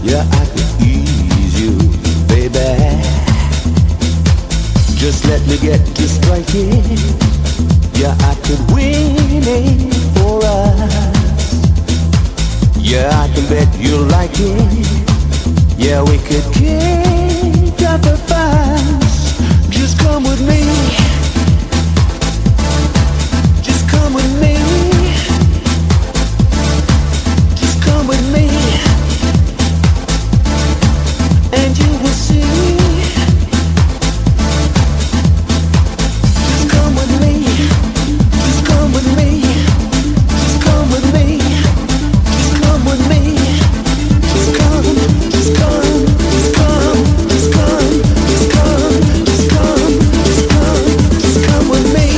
Yeah, I could ease you, baby. Just let me get to striking. Yeah, I could win it for us. Yeah, I can bet you like it. Yeah, we could kick up a fuss. Just come with me. Just come with me. Just come with me. And you will see. Just come with me. Just come with me. Just come with me. Just come with me. Just come. Just come. Just come. Just come. Just come. Just come. Just come. Just come with me.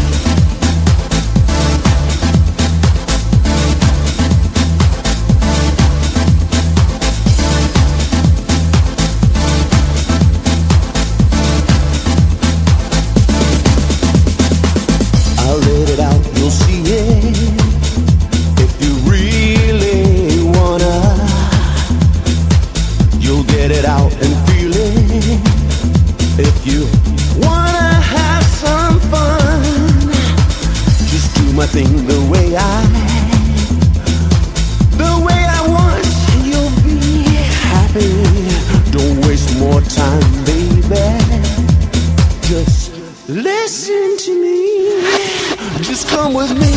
I'll let it out, you'll see it. If you really wanna, you'll get it out and feel it. If you wanna have some fun, just do my thing the way I want, and you'll be happy. Don't waste more time, baby. Just listen to me. Just come with me.